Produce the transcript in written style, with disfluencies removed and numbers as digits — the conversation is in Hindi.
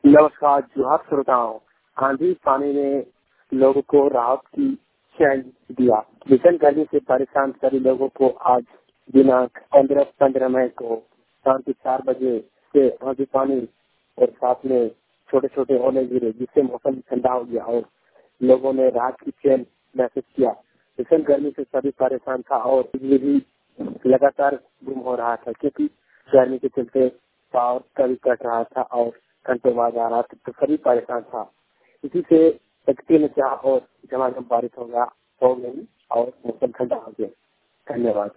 नमस्कार जोहार श्रोताओं। आंधी पानी ने लोगों को राहत की चैन दिया। भीषण गर्मी से परेशान सभी लोगों को आज दिनांक 15 मई को शाम के 4 बजे से आंधी पानी और साथ में छोटे छोटे ओले गिरे, जिससे मौसम ठंडा हो गया और लोगों ने राहत की चैन महसूस किया। भीषण गर्मी से सभी परेशान था और बिजली भी लगातार गुम हो रहा था, क्योंकि गर्मी के चलते पावर कभी कट रहा था और घंटों बाद आ रहा था, तो सभी परेशान था। इसी से प्रकृति ने चाहा और झमाझम बारिश हो गई और मौसम ठंडा हो गया। धन्यवाद।